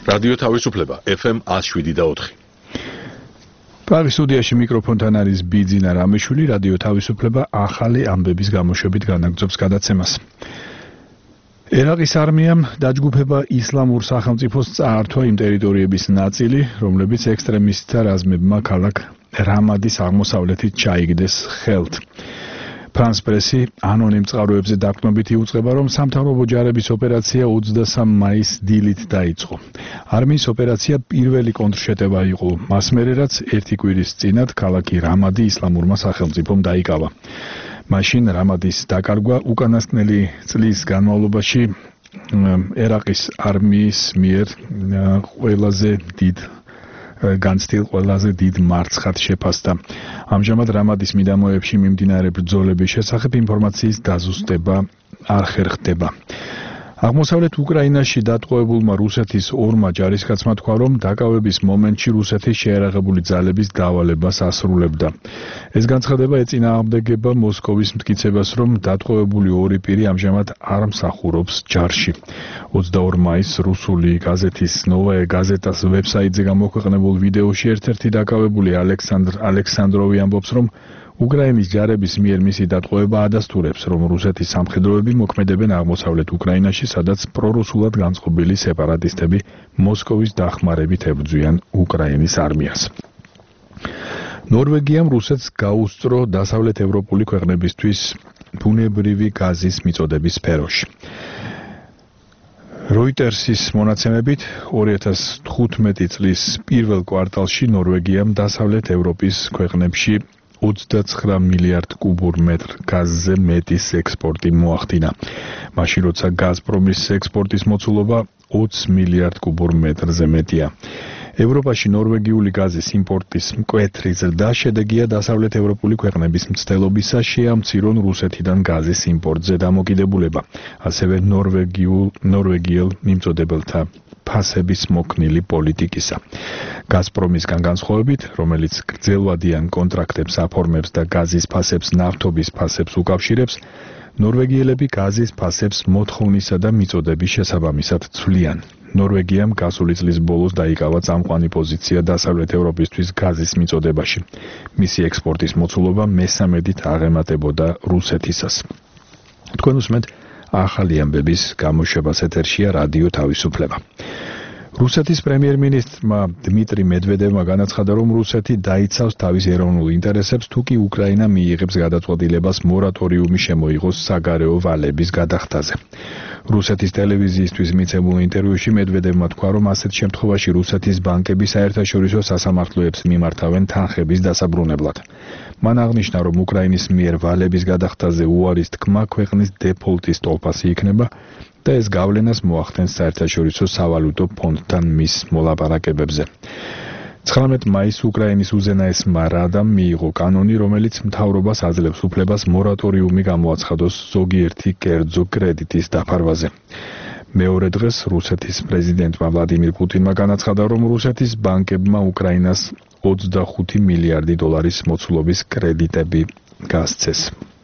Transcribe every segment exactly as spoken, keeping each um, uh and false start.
რადიო თავისუფლება ეფ ემ one oh seven და four. პრაღის სტუდიაში მიკროფონთან არის ბიძინა რამიშვილი, რადიო თავისუფლება ახალი ამბების გამოშვებით განაგრძობს გადაცემას. ერაყის არმიამ დაჯგუფება ისლამურ სახელმწიფოს წაართვა იმ ტერიტორიების ნაწილი, რომლებიც ექსტრემისტთა რაზმებმა ქალაქ რამადის აღმოსავლეთით ჩაიგდეს ხელთ. ფრანს პრესი ანონიმ წყაროებზე დაყრდნობით იუწყება, რომ სამთავრობო ჯარების ოპერაცია ოცდასამ მაისს დილით დაიწყო. არმიის ოპერაცია პირველი კონტრშეტევა იყო, მას მერე რაც ერთი კვირის წინათ ქალაქი რამადი ისლამურმა სახელმწიფომ დაიკავა. მაშინ რამადის დაკარგვა უკანასკნელი წლის განმავლობაში ერაყის არმიის მიერ ყველაზე დიდ განცდილ ყველაზე დიდ მარცხად შეფასდა. ამჟამად რამადის მიდამოებში მიმდინარე ბრძოლების შესახებ ინფორმაციის დაზუსტება არ ხერხდება. აღმოსავლეთ უკრაინაში დატყვევებულმა რუსეთის ორმა ჯარისკაცმა თქვა, რომ დაკავების მომენტში რუსეთის შეიარაღებული ძალების დავალებას ასრულებდა. ეს განცხადება ეწინააღმდეგება მოსკოვის მტკიცებას, რომ დატყვევებული ორი პირი ამჟამად არ მსახურობს ჯარში. ოცდაორ მაისს რუსული გაზეთის ნოვაე გაზეტას ვებსაიტზე გამოქვეყნებულ ვიდეოში ერთ-ერთი დაკავებული ალექსანდრ ალექსანდროვი ამბობს, რომ უკრაინის ჯარების მიერ მისი დატყვევება ადასტურებს, რომ რუსეთის სამხედროები მოქმედებენ აღმოსავლეთ უკრაინაში, სადაც პრორუსულად განწყობილი სეპარატისტები მოსკოვის დახმარებით ებრძვიან უკრაინის არმიას. ნორვეგიამ რუსეთს გაუსწრო დასავლეთ ევროპული ქვეყნებისთვის ბუნებრივი გაზის მიწოდების სფეროში. როიტერსის მონაცემებით ორი ათას თხუთმეტი წლის პირველ კვარტალში ნორვეგიამ დასავლეთ ევროპის ქვეყნებში ოცდაცხრა მილიარდ კუბურ მეტრ გაზზე მეტის ექსპორტი მოახდინა. მაშინ როცა გაზპრომის ექსპორტის მოცულობა ოცი მილიარდ კუბურ მეტრზე მეტია. ევროპაში ნორვეგიული გაზის იმპორტის მკვეთრი ზრდა შედეგია დასავლეთ ევროპული ქვეყნების მცდელობისა შეამცირონ რუსეთიდან გაზის იმპორტზე დამოკიდებულება, ასევე ნორვეგიულ ნორვეგიელ მიმწოდებელთა ფასების მოქნილი პოლიტიკისა. გაზპრომისგან განსხვავებით, რომელიც გრძელვადიან კონტრაქტებს აფორმებს და გაზის ფასებს ნავთობის ფასებს უკავშირებს, ნორვეგიელები გაზის ფასებს მოთხოვნისა და მიწოდების შესაბამისად ცვლიან. ნორვეგიამ გასული წლის ბოლოს დაიკავა წამყვანი პოზიცია დასავლეთ ევროპისთვის გაზის მიწოდებაში. მისი ექსპორტის მოცულობა მესამედით აღემატებოდა რუსეთისას. თქვენ უსმენთ ახალი ამბების გამოშვებას, ეთერშია რადიო თავისუფლება. რუსეთის პრემიერ-მინისტრმა დმიტრი მედვედევმა განაცხადა, რომ რუსეთი დაიცავს თავის ეროვნულ ინტერესებს, თუკი უკრაინა მიიღებს გადაწყვეტილებას მორატორიუმი შემოიღოს საგარეო ვალების გადახდაზე. რუსეთის ტელევიზიისთვის მიცემულ ინტერვიუში მედვედევმა თქვა, რომ ასეთ შემთხვევაში რუსეთის ბანკები საერთაშორისო სასამართლოებს მიმართავენ თანხების დასაბრუნებლად. მან აღნიშნა, რომ უკრაინის მიერ ვალების გადახდაზე უარის თქმა ქვეყნის დეფოლტის ტოლფასი იქნება და ეს გავლენას მოახდენს საერთაშორისო სავალუტო ფონდთან მის მოლაპარაკებებზე. ცხრამეტ მაისს უკრაინის უზენაესმა რადამ მიიღო კანონი, რომელიც მთავრობას აძლევს უფლებას მორატორიუმი გამოაცხადოს ზოგიერთი კერძო კრედიტის დაფარვაზე. მეორე დღეს რუსეთის პრეზიდენტმა ვლადიმირ პუტინმა განაცხადა, რომ რუსეთის ბანკებმა უკრაინას ოცდახუთი მილიარდი დოლარის მოცულობის კრედიტები გასცეს.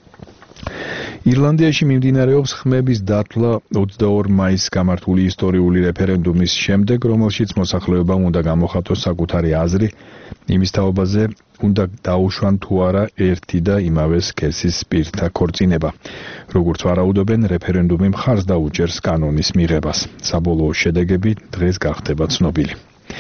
ირლანდიაში მიმდინარეობს ხმების დათვლა ოცდაორ მაისს გამართული ისტორიული რეფერენდუმის შემდეგ, რომელშიც მოსახლეობამ უნდა გამოხატოს საკუთარი აზრი იმის თაობაზე, უნდა დაუშვან თუ არა ერთი და იმავე სქესის პირთა ქორწინება. როგორც ვარაუდობენ, რეფერენდუმი მხარს დაუჭერს კანონის მიღებას. საბოლოო შედეგები დღეს გახდება ცნობილი.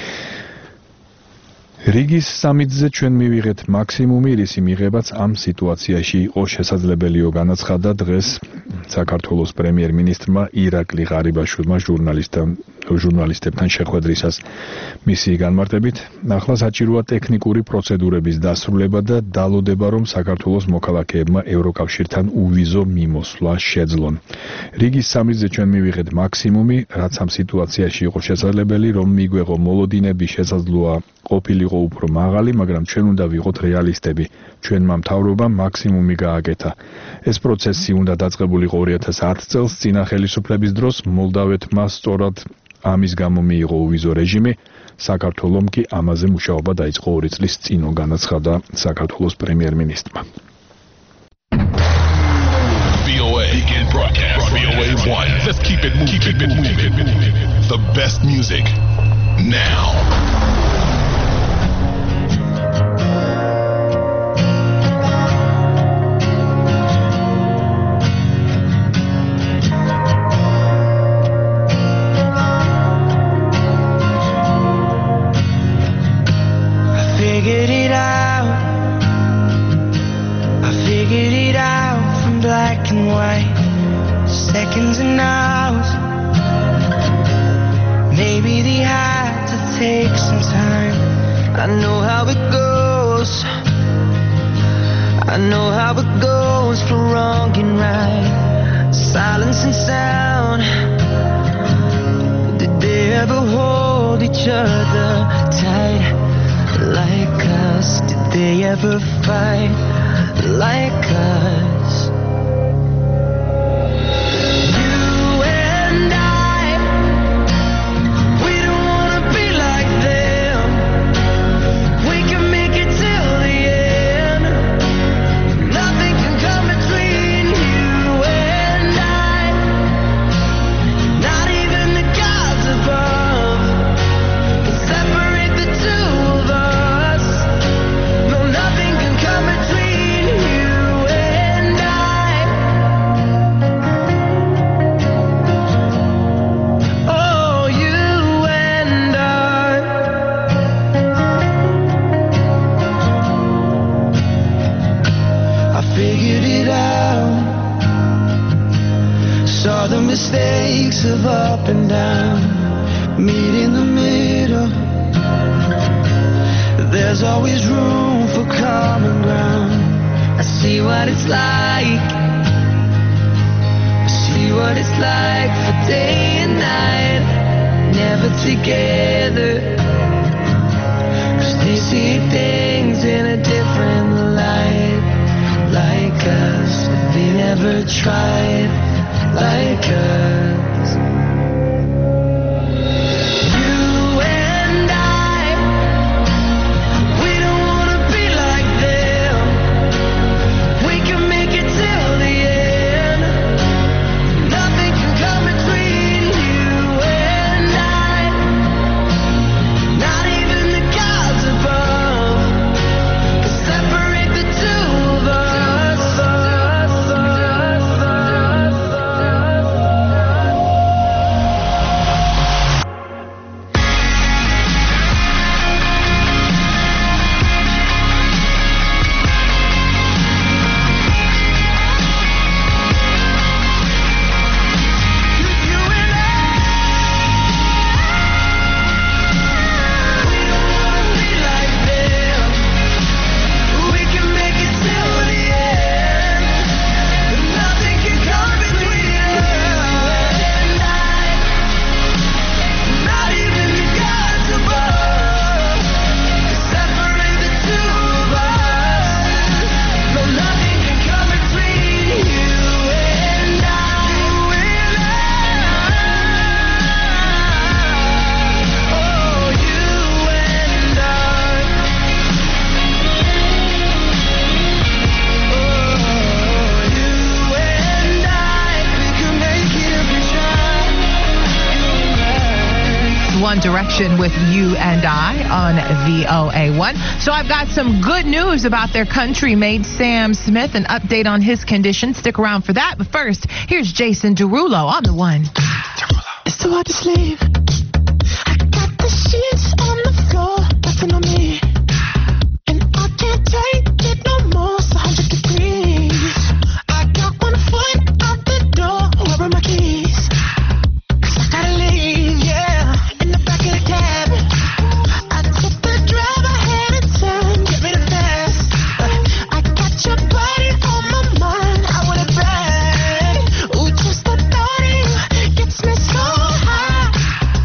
რიგის სამიტზე ჩვენ მივიღეთ მაქსიმუმი, რისი მიღებაც ამ სიტუაციაში იყო შესაძლებელიო, განაცხადა დღეს საქართველოს პრემიერ-მინისტრმა ირაკლი ღარიბაშვილმა ჟურნალისტებთან შეხვედრისას. მისი განმარტებით, ახლა საჭიროა ტექნიკური პროცედურების დასრულება და დალოდება, რომ საქართველოს მოქალაქეებმა ევროკავშირთან უვიზო მიმოსვლა შეძლონ. რიგის სამიტზე ჩვენ მივიღეთ მაქსიმუმი, რაც ამ სიტუაციაში იყო შესაძლებელი, რომ მიგვეღო მოლოდინები, შესაძლოა ყოფილიყო უფრო მაღალი, მაგრამ ჩვენ უნდა ვიყოთ რეალისტები. ჩვენმა მთავრობამ მაქსიმუმი გააკეთა. ეს პროცესი უნდა დაწყებულიყო ორი ათას ათი წელს წინა ხელისუფლების დროს, მოლდავეთმა სწორად ამის გამო მიიღო უვიზო რეჟიმი, საქართველომ კი ამაზე მუშაობა დაიწყო ორი წლის წინ, განაცხადა საქართველოს პრემიერ-მინისტრმა. V O A Weekend broadcast. V O A one. Let's keep it moving. Keep it moving. The best music. now. Figured it out. I figured it out from black and white, seconds and hours. Maybe they had to take some time. I know how it goes. I know how it goes for wrong and right. Silence and sound. Did they ever hold each other tight? Like us, did they ever fight like us? You and I, we don't wanna be like them. We can make it till the end. Nothing can come between you and I. Not even the gods above can separate the two of us. Saw the mistakes of up and down, meet in the middle. There's always room for common ground. I see what it's like. I see what it's like for day and night, never together. 'Cause they see things in a different light, like us. They never tried like us. You and I, we don't wanna be like them. We can make it till the end. Nothing can come between you and I. Not even the gods above can separate the two of us. One Direction with You and I on V O A one. So I've got some good news about their country mate Sam Smith, an update on his condition. Stick around for that. But first, here's Jason Derulo on the one. It's too hard to sleep. I got the sheets on the floor, nothing on me. And I can't take it no more, it's one hundred degrees. I got one foot out the door, where are my keys? 'Cause I gotta leave, yeah, in the back of the cab. I took the drive, I had a turn, get me the fast. I got your body on my mind, I want it bad. Ooh, just the thought of you gets me so high.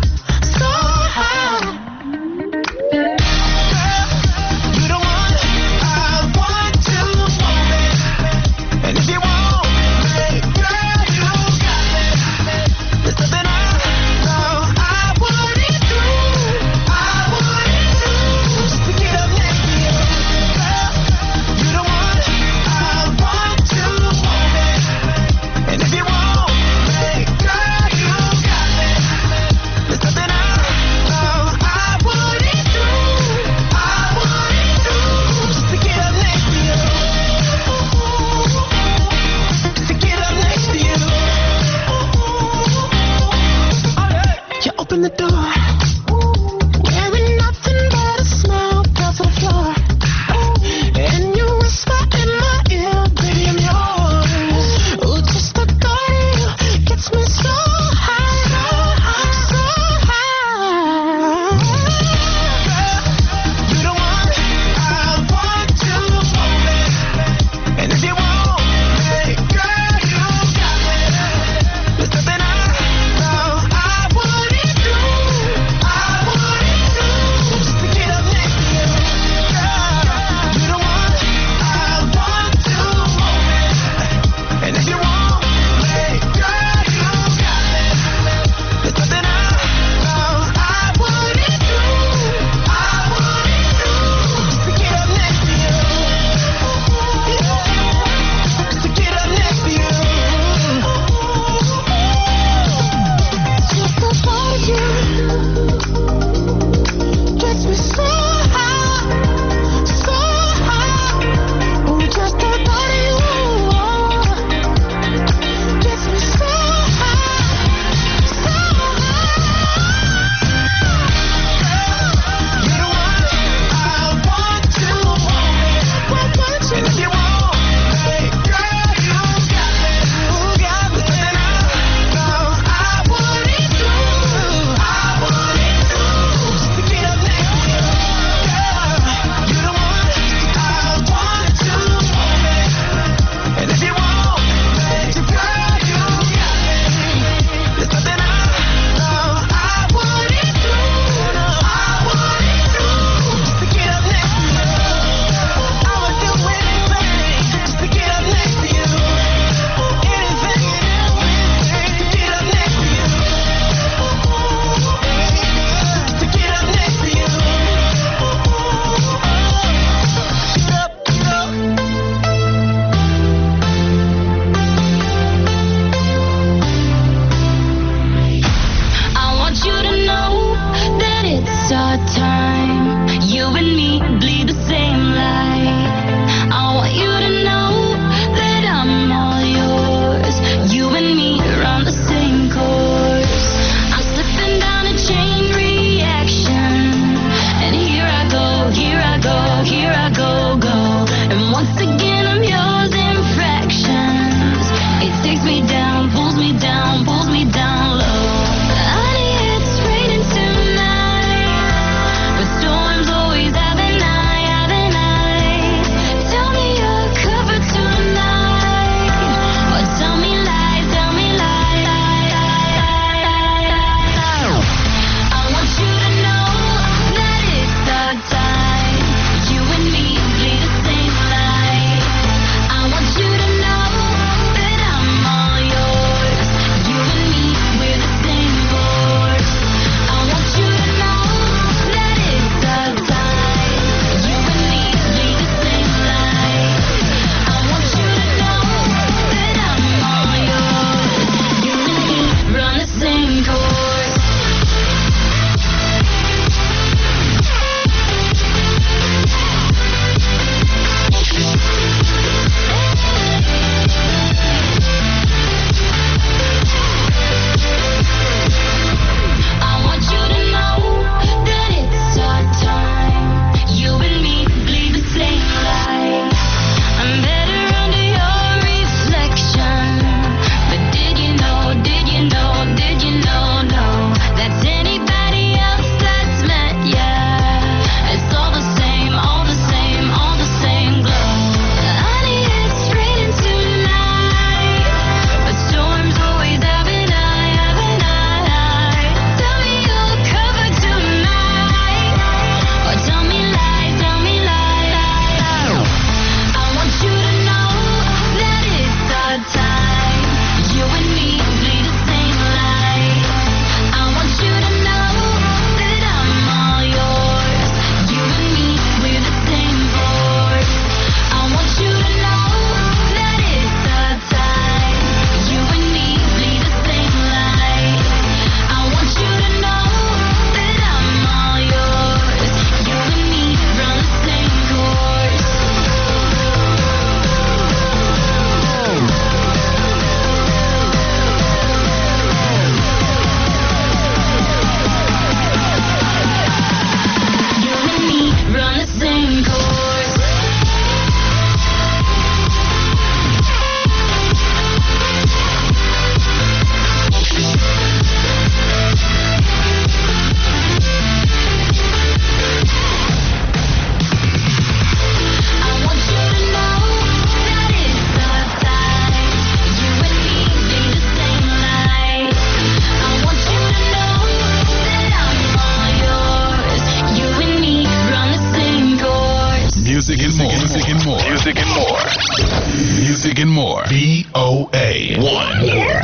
music, and more. V O A one.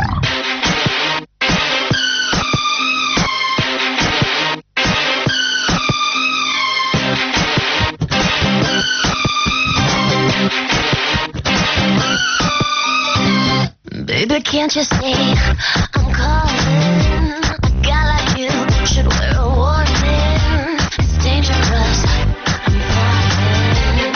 Baby, can't you see I'm calling? A guy like you should wear a warning. It's dangerous. I'm falling.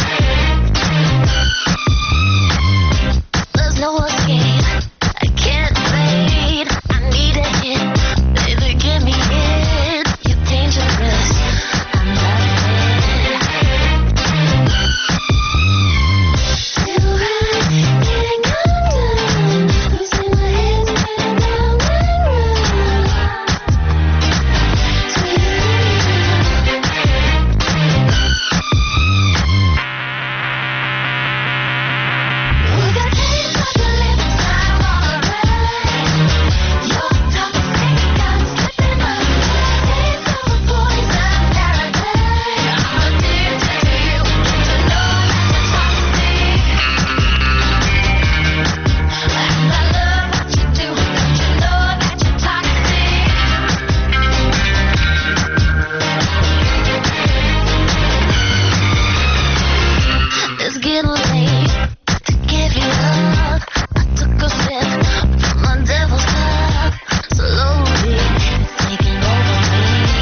There's no escape. I can't fade. I need a hit. Baby, give me it. You're dangerous. I'm loving Feel right, getting undone. Losing my head, spinning down the road. We got taste of the lips, I wanna ride. Your toxic, I'm slipping under. Taste of the poison paradise. I'm addicted to you. To know that you're toxic. And I love what you do. Don't you know that you're toxic? It's getting late to give you love. I took a sip from my devil's cup. Slowly, it's taking over me.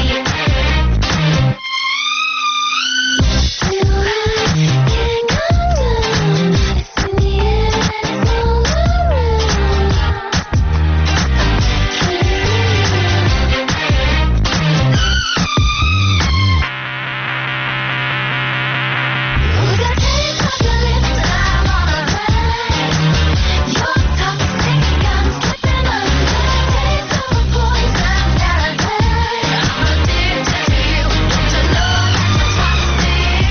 Feel right, getting undone. It's in the air and it's all around. We got taste of the lips, I wanna ride. Your toxic, I'm slipping under. Taste of the poison paradise. I'm addicted to you. Don't you know that you're toxic?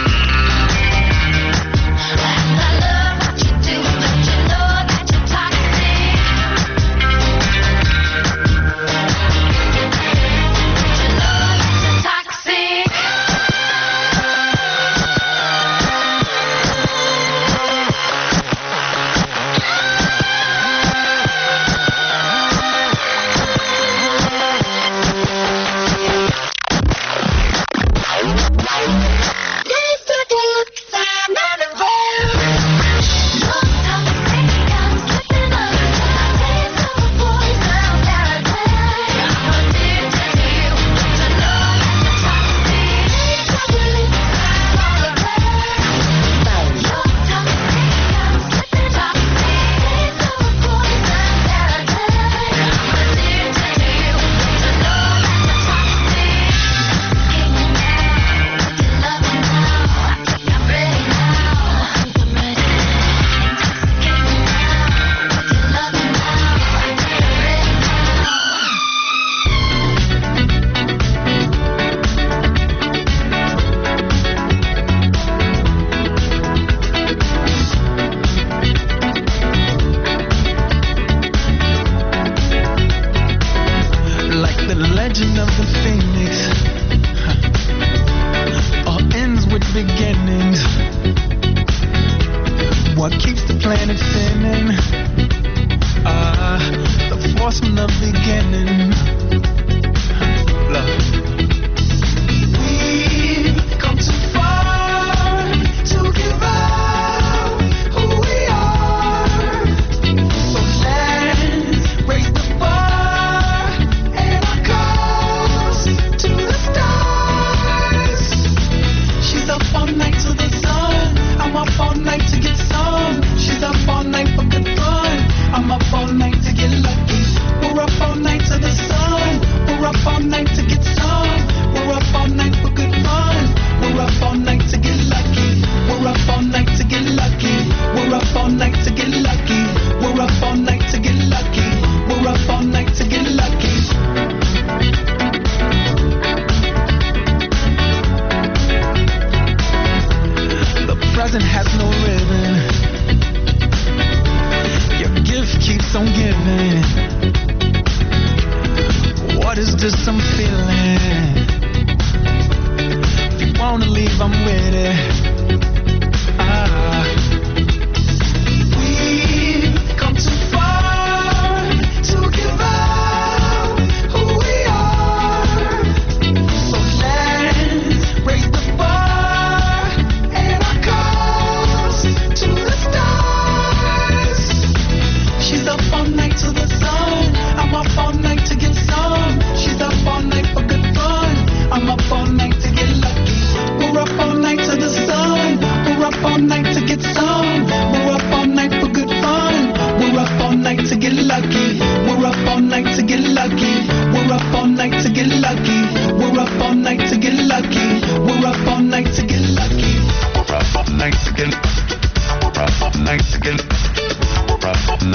And I love what you do. Don't you know that you're toxic? Don't you know that you're toxic? Taste of the lips, I'm not around. Your toxic, I'm slipping under. Taste of the poison paradise. I'm addicted to you. Don't you know that you're toxic? Taste of the lips, I wanna ride. Your toxic, I'm slipping under. Taste of the poison paradise. I'm addicted to you. Don't you know that you're toxic? Get me now, with your loving now. I think I'm ready now. I think I'm ready. Intoxicate me now, with your loving now. I think I'm ready now. Like the legend of the phoenix, huh. All ends with beginnings. What keeps the planet spinning? Ah, the force from the beginning. Love. We've come too far to give up who we are. So let's raise the bar and our goals to the stars. She's up all night to the sun. I'm up all night to get some. She's up all night for good fun. I'm up all night to get lucky. We're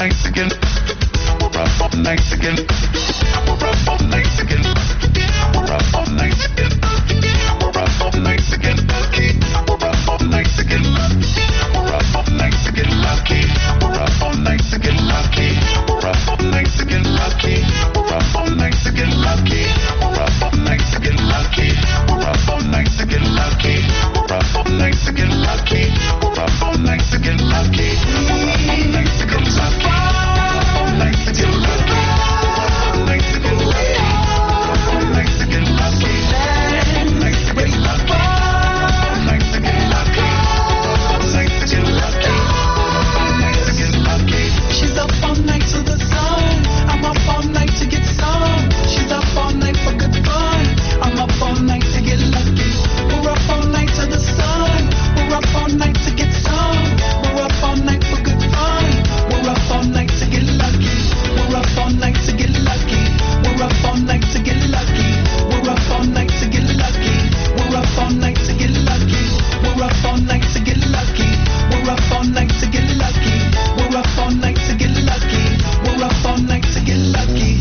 nights again. We're up all nights again. We're up all nights again. We're up all nights again. We're up all nights again. We're up all nights again. We're up all nights again. Lucky. We're up all nights again. Lucky. We're up all nights again. Lucky. We're up all nights again. Lucky. We're up all nights again. Lucky. We're up all nights again. Lucky. We're up all nights again. Lucky. We're up all nights again. Lucky. We're up all nights again. Lucky. Nights again. Lucky. Nights again. Lucky. Nights again. Lucky. Nights again. Lucky. Nights again. Lucky. Nights again. Lucky. Nights again. Lucky. She's up all night to the sun. I'm up all night to get some. She's up all night for good fun. I'm up all night to get lucky. We're up all night to the sun. We're up all night to get some. We're up all night for good fun. We're up all night to get lucky. We're up all night to get lucky. We're up all night to get lucky. We're up all night to get lucky. We're up all night to get lucky. We're up all night to get lucky. We're up all night to get lucky. We're up all night to get lucky. We're up all night to get lucky.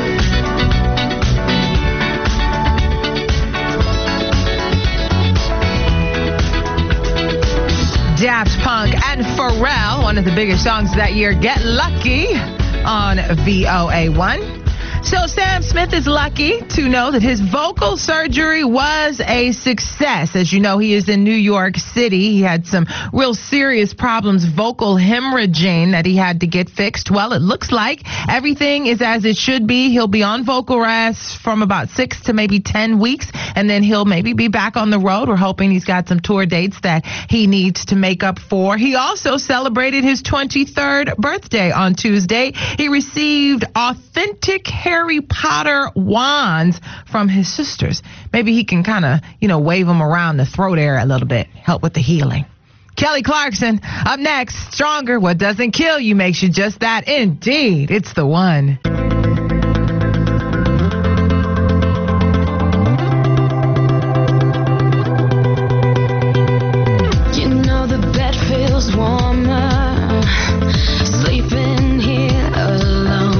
Daft Punk and Pharrell, one of the biggest songs that year, Get Lucky on V O A one. So Sam Smith is lucky to know that his vocal surgery was a success. As you know, he is in New York City. He had some real serious problems, vocal hemorrhaging, that he had to get fixed. Well, it looks like everything is as it should be. He'll be on vocal rest from about six to maybe ten weeks, and then he'll maybe be back on the road. We're hoping he's got some tour dates that he needs to make up for. He also celebrated his twenty-third birthday on Tuesday. He received authentic Harry Potter wands from his sisters. Maybe he can kind of, you know, wave them around the throat area a little bit, help with the healing. Kelly Clarkson, up next. Stronger, what doesn't kill you makes you just that. Indeed, it's the one. You know the bed feels warmer, sleeping here alone.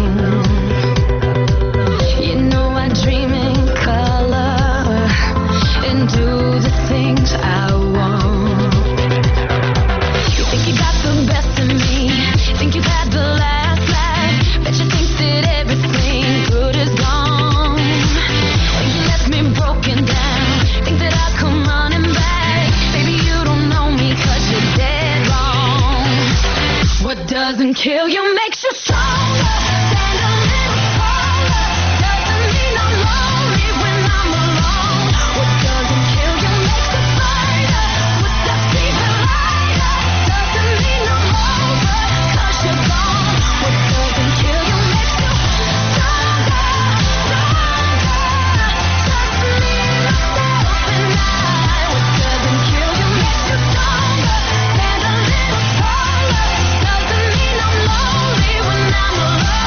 You know I dream in color and do the things I want. You think you got the best of me, think you've had the last laugh, bet you think that everything good is gone. Think you left me broken down, think that I'll come running back. Baby, you don't know me 'cause you're dead wrong. What doesn't kill you makes you stronger. Stand a little taller. Doesn't mean I'm lonely when I'm alone. What doesn't kill you makes you fighter. What does keep it lighter? Doesn't mean I'm over 'cause you're gone. What doesn't kill you makes you stronger, stronger. Just me, myself, and I. What doesn't kill you makes you stronger. Stand a little taller. Doesn't mean I'm lonely when I'm alone.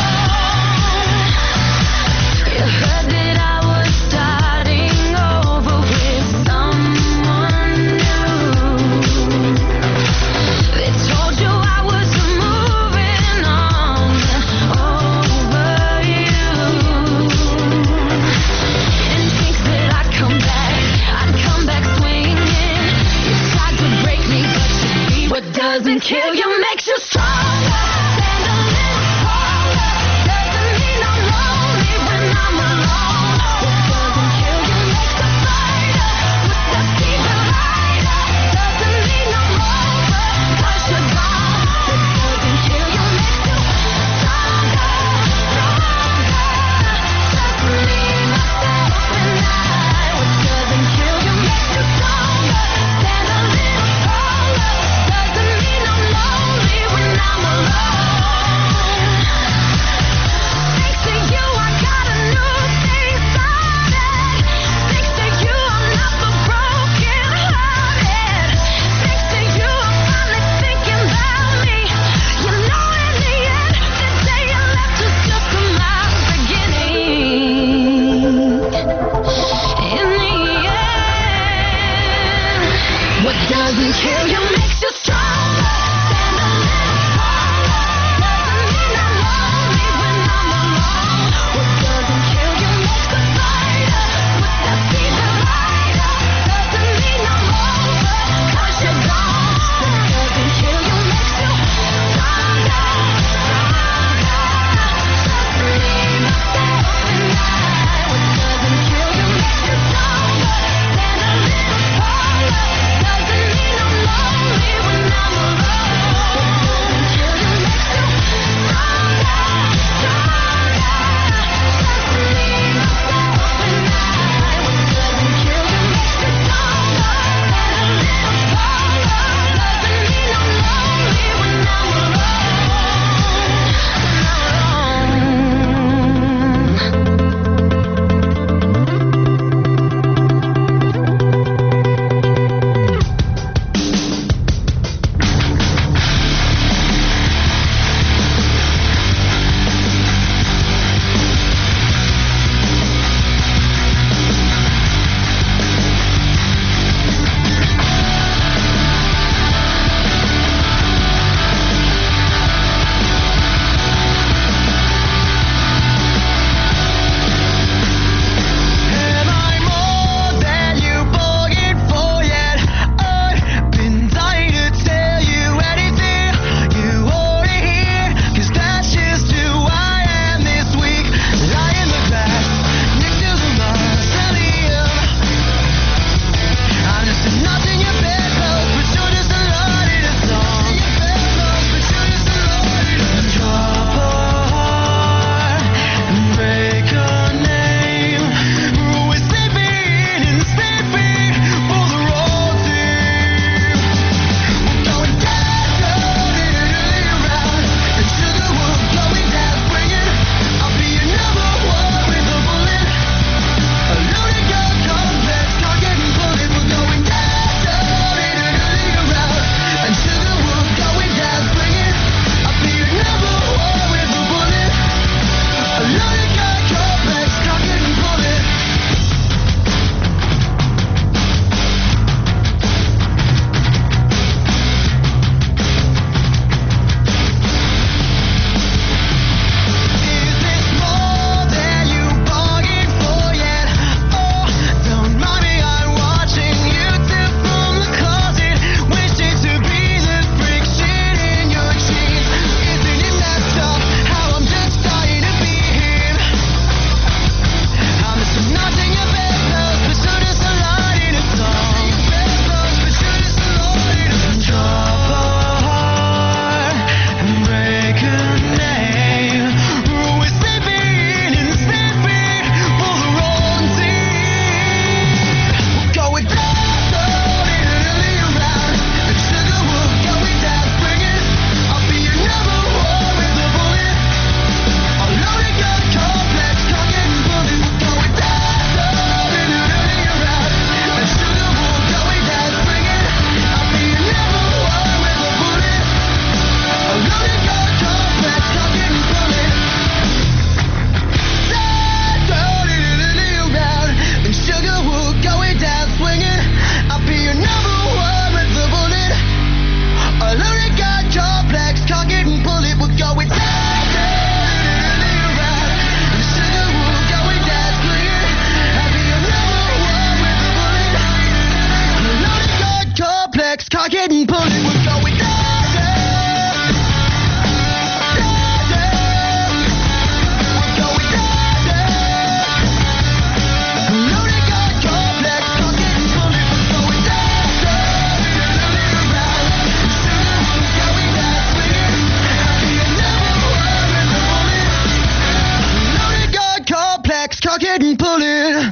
tuck it and pull it.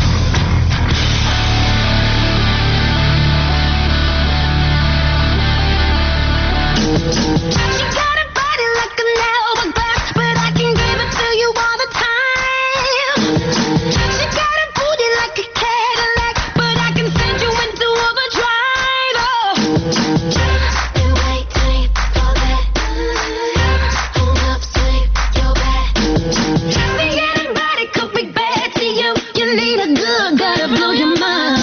She got a body like an hourglass, but I can give it to you all the time. She got a booty like a Cadillac, but I can send you into overdrive. Oh. Been waiting for that. Hold up, swing your back. See anybody could be bad to you. You need a good guy to blow your mind.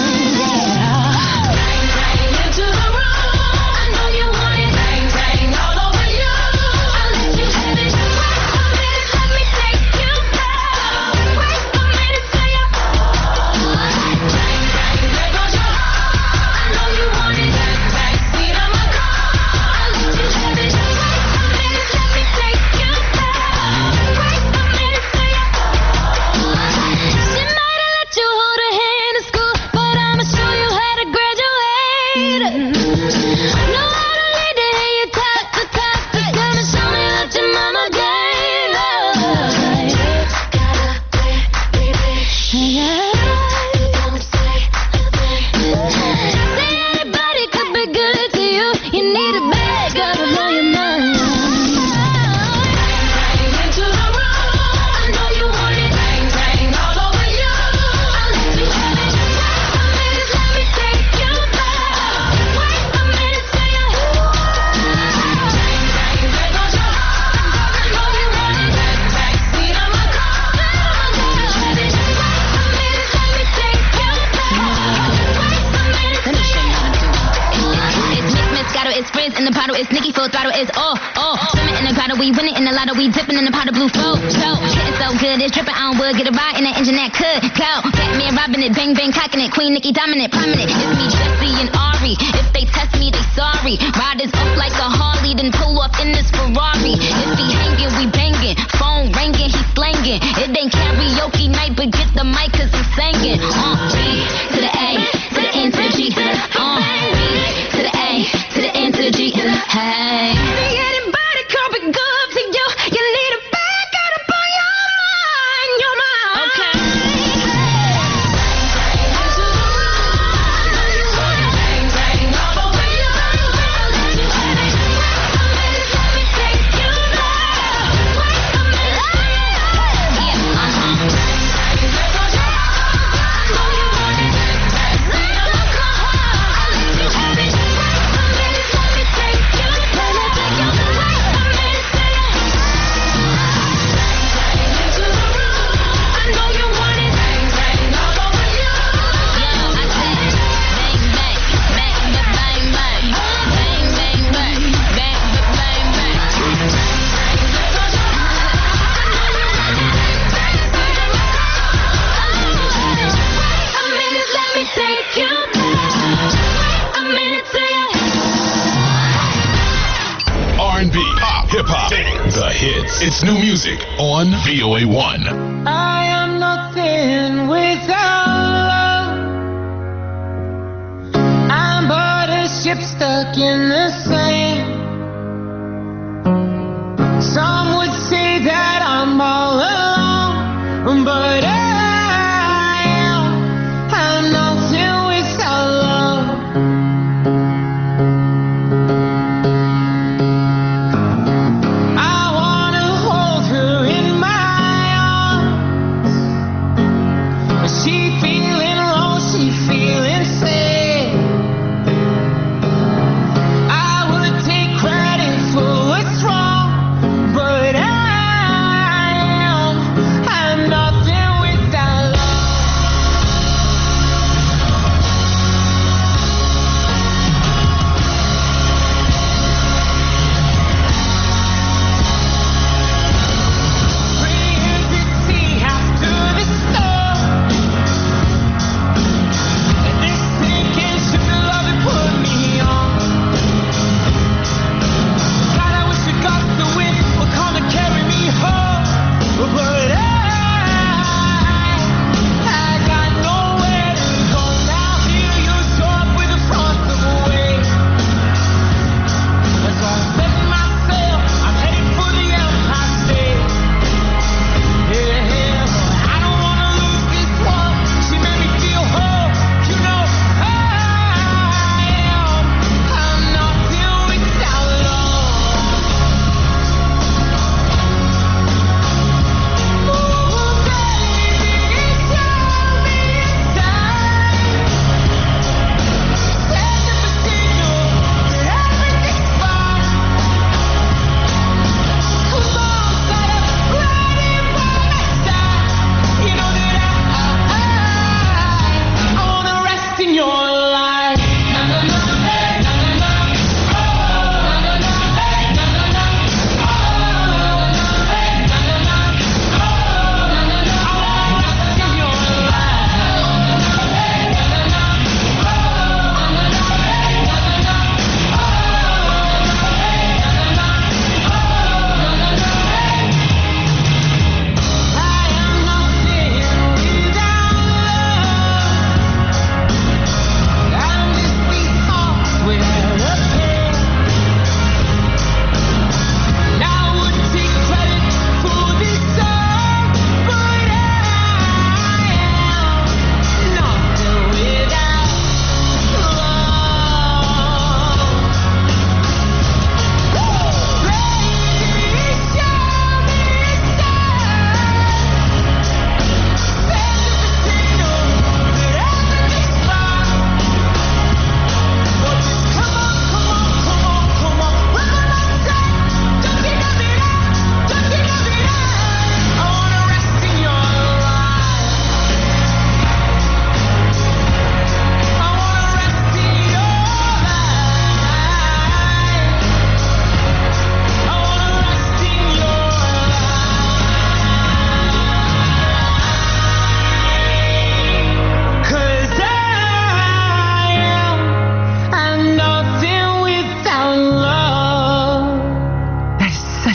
Dominant, prominent, it's me, Jesse and Ari. If they test me, they sorry. Riders up like a Harley, then pull off in this Ferrari. If he hanging, we banging. Phone ringing, he slanging. It ain't karaoke night, but get the mic cause I'm singing. Uh, B to the A, to the N to the G. Uh, B to the A, to the N to the G. Hey. See anybody could be good to you. You need a bag, gotta put your mind, your mind. Okay. The hits. It's new music on V O A one. I am nothing without love. I'm but a ship stuck in the sand. Some would say that I'm all alone, but I am. I'm nothing without love. Take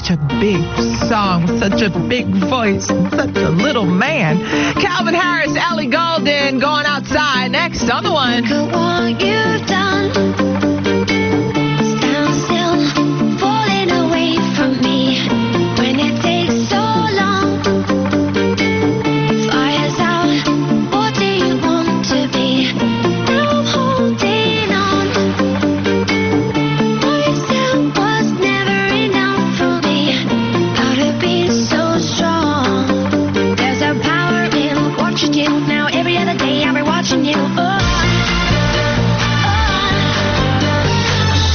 such a big song, such a big voice, such a little man. Calvin Harris, Ellie Goulding, Going Outside. Next on the one. Look at what you've done. Stand still, falling away from me. When it takes so long, fire's out. What do you want to be? Now I'm holding on. Myself was never enough for me. How to be so strong. There's a power in what you do. Now every other day I'll be watching you. Oh.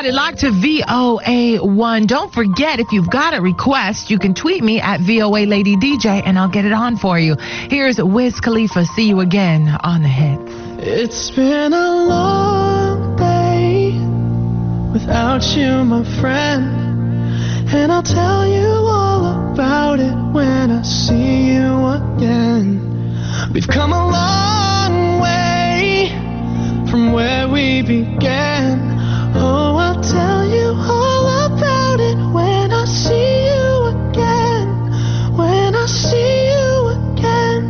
got it locked to V O A one. Don't forget, if you've got a request, you can tweet me at V O A Lady D J and I'll get it on for you. Here's Wiz Khalifa. See you again on the hits. It's been a long day without you, my friend, and I'll tell you all about it when I see you again. We've come a long way from where we began. Oh, I'll tell you all about it when I see you again. When I see you again.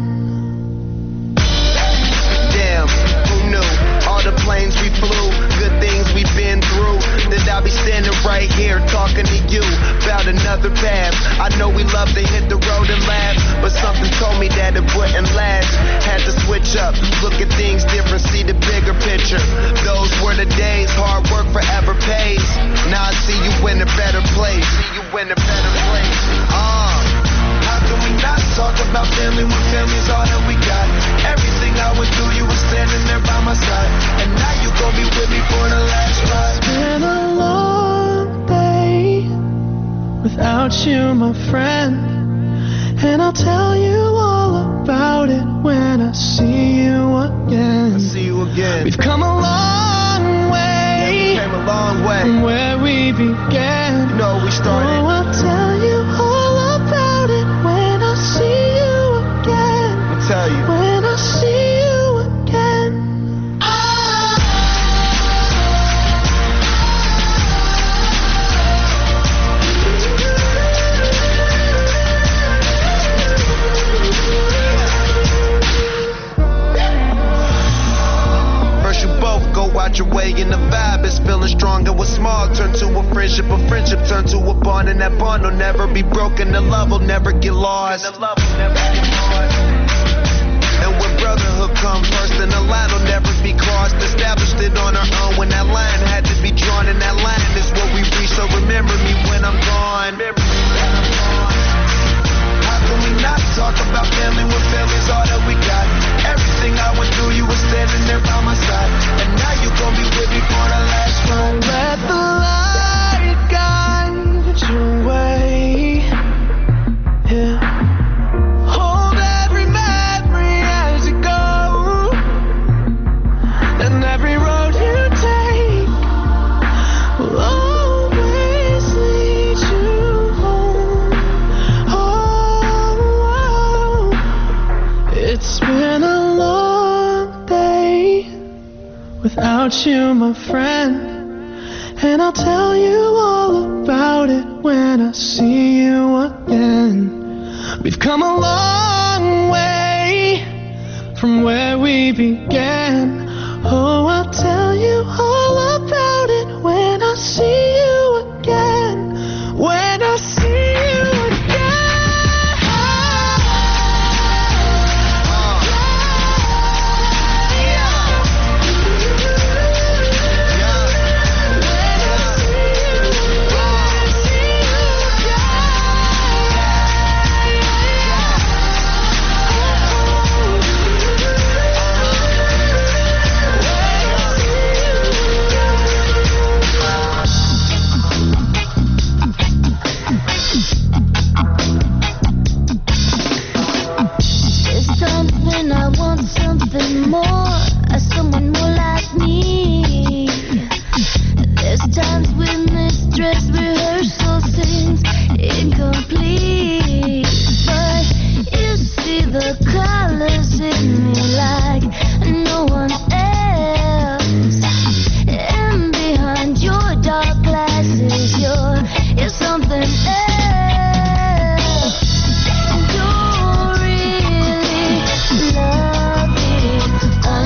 Damn, who knew? All the planes we flew, good things we've been through. That I'll be standing right here talking to you about another path. I know we love to hit the road and laugh, but something told me that it wouldn't last. Had to switch up, look at things different, see the bigger picture. Those were the days, hard work forever pays. Now I see you in a better place. See you in a better place. Uh, how can we not talk about family when family's all that we got? Everything I went through, you were standing there by my side, and now you gon' be with me for the last ride. It's been a long day without you, my friend, and I'll tell you all about it when I see you again. I see you again. We've come a long way, yeah, we came a long way from where we began. You know we started. Oh, I'll tell you all about it when I see you again. I'll tell you. When I see you again. Go out your way and the vibe is feeling strong. And what's small turn to a friendship, a friendship turn to a bond, and that bond will never be broken. The love will never get lost. And when brotherhood comes first, then the line will never be crossed. Established it on our own when that line had to be drawn, and that line is what we reach. So remember me when I'm gone. How can we not talk about family when family's all that we got? Everything I went through, you were standing there by my side, and now you gon' be with me for the last ride. Let the light guide your way. Yeah. Hold every memory as you go, and every road you take will always lead you home. Oh, it's been a long day without you, my friend, and I'll tell you all about it when I see you again. We've come a long way from where we began. Oh, I'll tell you all about it when I see you again. When I see you again. Something more, someone more like me. There's times when this dress rehearsal seems incomplete, but you see the colors in me like no one else. And behind your dark glasses, you're, you're something else. Don't really love me.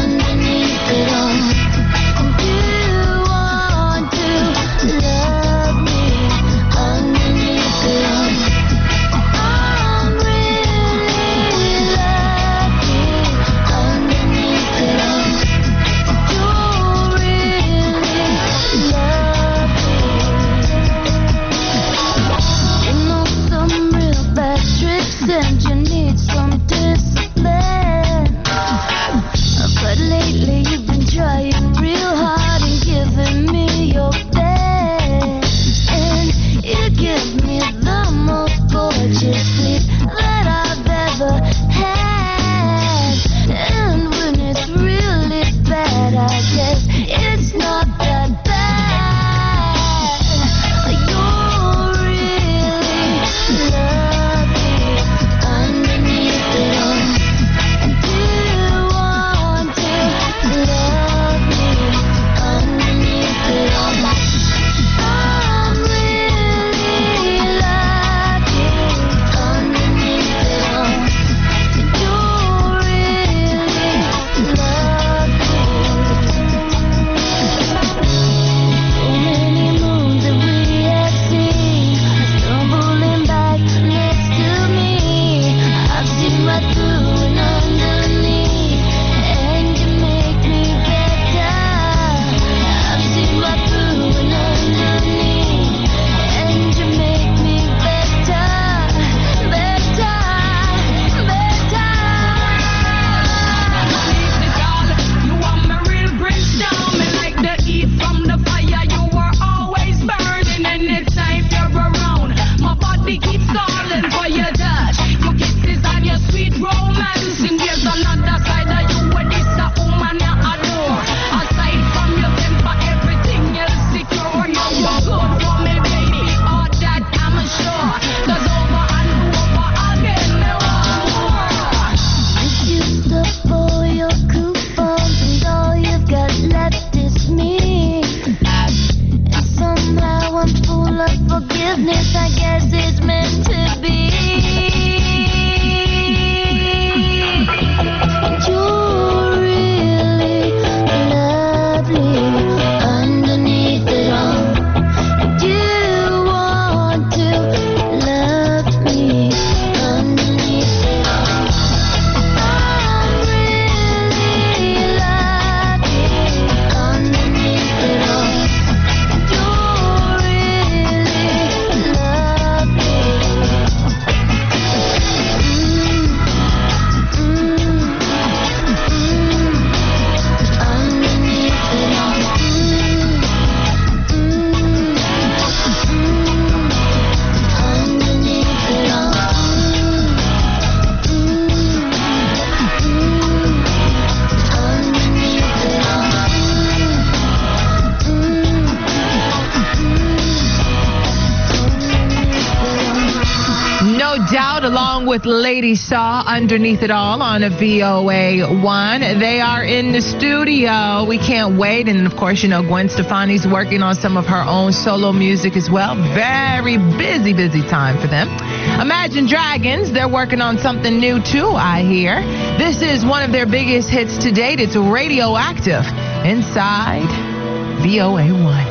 along with Lady Saw, Underneath It All on a V O A one. They are in the studio. We can't wait. And, of course, you know, Gwen Stefani's working on some of her own solo music as well. Very busy, busy time for them. Imagine Dragons, they're working on something new, too, I hear. This is one of their biggest hits to date. It's Radioactive inside V O A one.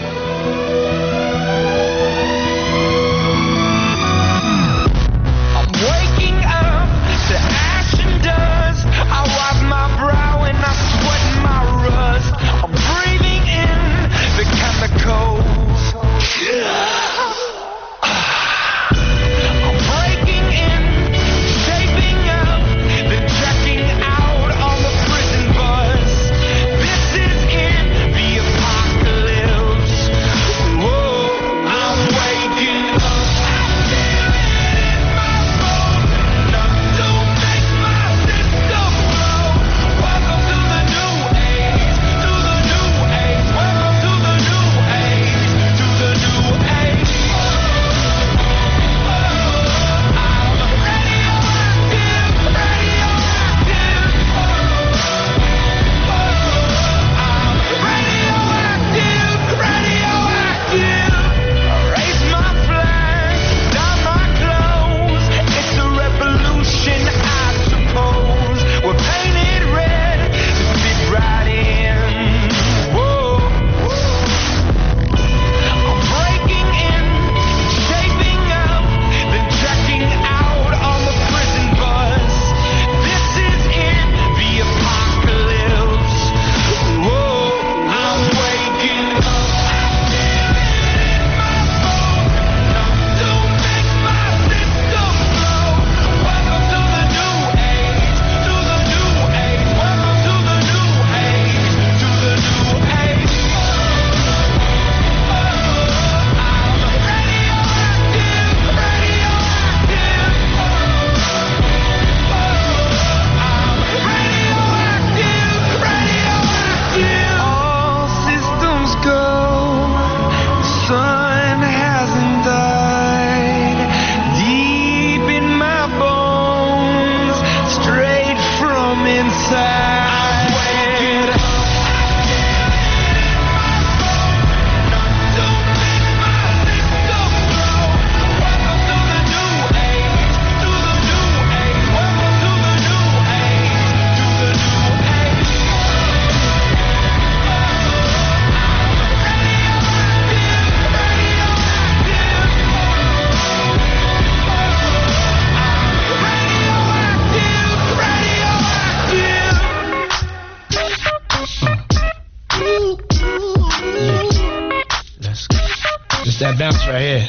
That bounce right here.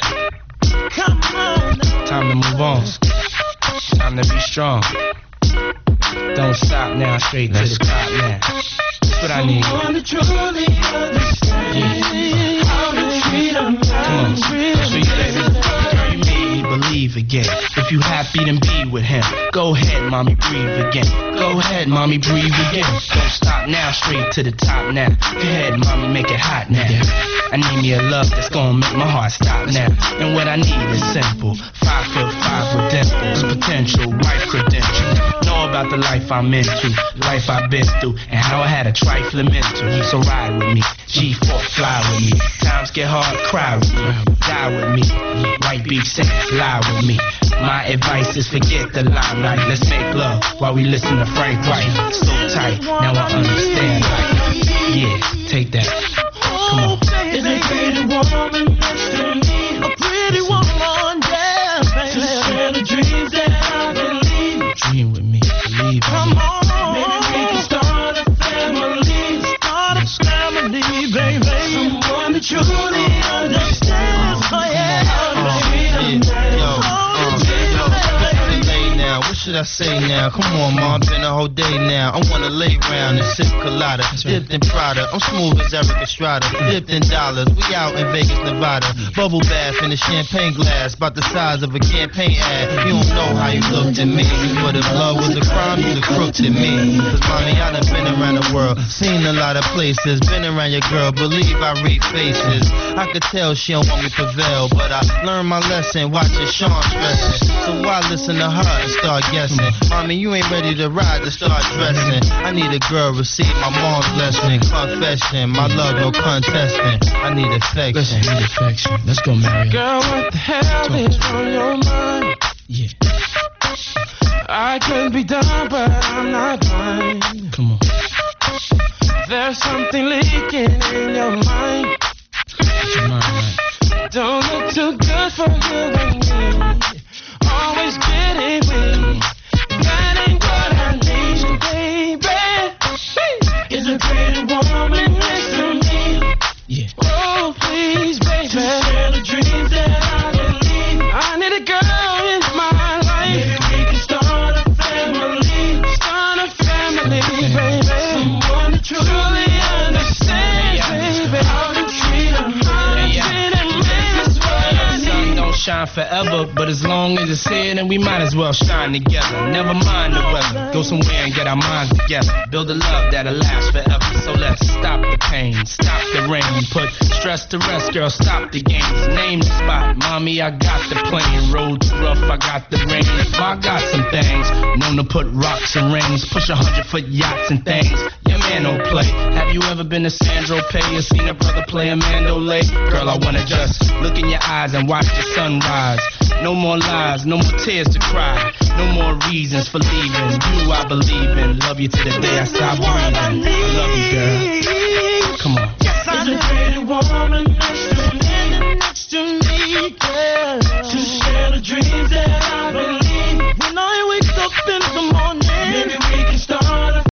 Time to move on. Time to be strong. Don't stop now, straight to the top now. That's what I need. Yeah. Come on. Sweet baby. Girl, you made me believe again. If you happy, then be with him. Go ahead, mommy, breathe again. Go ahead, mommy, breathe again. Don't stop now, straight to the top now. Go ahead, mommy, make it hot now. I need me a love that's gonna make my heart stop now. And what I need is simple. Five foot five with dimples, potential wife credentials. Know about the life I'm into, life I've been through, and how I had a trifling mental. So ride with me, G four fly with me. Times get hard, cry with me, die with me. White beach saints, lie with me. My advice is forget the limelight. Let's make love while we listen to Frank White. So tight, now I understand life. Yeah, take that. Come on. Is a pretty woman next to me? A pretty woman, yeah, baby. To share the dreams that I believe. Dream with me, believe in Come me. on, maybe we can start a family. Start a family, baby. Someone that truly understands. Oh yeah, baby. Yo, uh, yo, listen, lady now. What's should I say now? Come on, ma, been a whole day now. I wanna lay round and sip colada. Dipped in Prada, I'm smooth as Eric Estrada. Dipped in dollars, we out in Vegas, Nevada. Bubble bath in a champagne glass, about the size of a campaign ad. You don't know how you looked at me, but if love was a crime, you'd have crooked at me. Cause mommy, I done been around the world, seen a lot of places, been around your girl, believe I read faces. I could tell she don't want me to prevail, but I learned my lesson, watching Sean stressing. So why listen to her and start guessing? Mommy, you ain't ready to ride to start dressing. I need a girl, receive my mom's blessing. Confession, my love, no contesting. I need affection. Listen, I need affection. Let's go, Mary. Girl, what the hell Talk is on your mind? Yeah. I could be done, but I'm not blind. Come on. There's something leaking in your mind. Your mind right. Don't look too good for you and me. Always getting weak. That ain't what I need, baby. Is a pretty woman next to me. Yeah. Oh, please, baby. To share the dreams that I believe. I need a girl in my life. Maybe we can start a family. Start a family, baby. Someone to truly understand, baby. How to treat a husband and man is what I need. Don't shine forever, but as long as it's here, then we might as well shine together. Never mind the weather, go somewhere and get our minds together. Build a love that'll last forever. So let's stop the pain, stop the rain. Put stress to rest, girl, stop the games. Name the spot, mommy, I got the plane. Road too rough, I got the rain. I got some things, known to put rocks and rings. Push a hundred foot yachts and things. Your man don't play. Have you ever been to Sandro Pay or seen a brother play a mandolay? Girl, I wanna just look in your eyes and watch the sunrise. No more lies, no more tears to cry. No more reasons for leaving. You I believe in. Love you to the day I stop breathing. I love you, girl. Come on. Yes, I need a pretty woman next